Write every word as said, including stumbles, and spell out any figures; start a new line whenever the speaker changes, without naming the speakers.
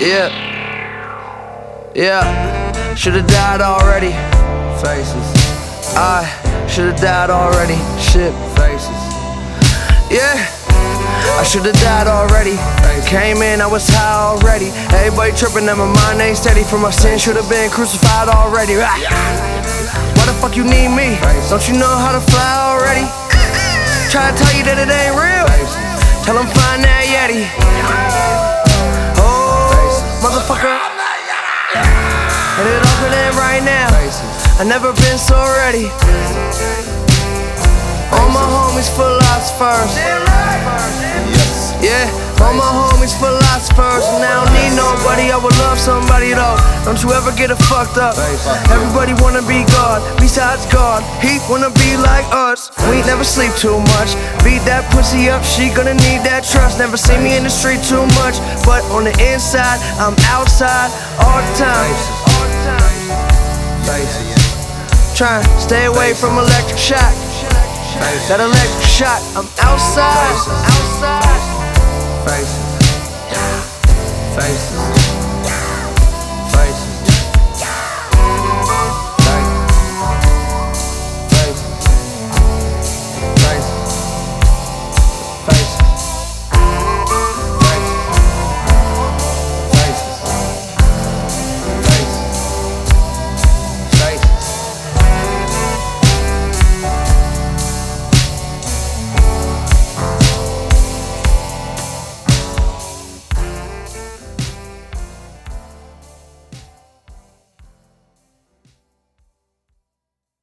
Yeah, yeah, should've died already. Faces. I should've died already. Shit. Faces. Yeah, I should've died already. Came in, I was high already. Everybody tripping and my mind ain't steady. For my sin, should've been crucified already. Why the fuck you need me? Don't you know how to fly already? Try to tell you that it ain't real. Tell them find that Yeti. Oh, motherfucker. And it all could end right now. I never been so ready. All my homies philosophers. Yeah, all my homies philosophers. And I don't need nobody, I would love somebody though. Don't you ever get it fucked up. Everybody wanna be God, besides God. He wanna be like us. We ain't never sleep too much. Beat that pussy up, she gonna need that trust. Never see me in the street too much, but on the inside, I'm outside all the time. Trying to stay away from electric shock. That electric shock, I'm outside, outside. Faces. Faces.